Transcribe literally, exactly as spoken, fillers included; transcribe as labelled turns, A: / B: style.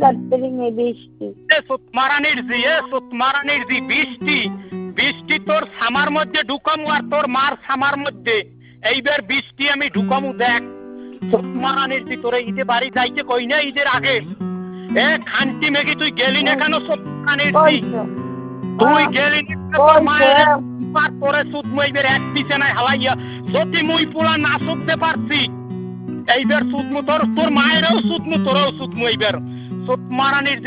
A: কাটতেরি মে বৃষ্টি
B: এ সুত মারানির জি এ সুত মারানির জি বৃষ্টি বৃষ্টি তোর সামার মধ্যে ঢুকামু আর তোর মার সামার মধ্যে এইবার বৃষ্টি আমি ঢুকামু দেখ সুত মারানির জি তোরে ঈদে বাড়ি যাইতে কই না ঈদের আগে এ খান্তি মেঘি তুই গেলি না কেন সুত মারানির জি তুই গেলি না তোর মায়ের পার পরে সুত মইবের এক পিছে নাই হালাইয়া যদি মুই পোলা না সুততে পারছি এইবার সুত মু তোর তোর মায়েরও সুত মু তোরও সুত মু এইবার সুত মারানির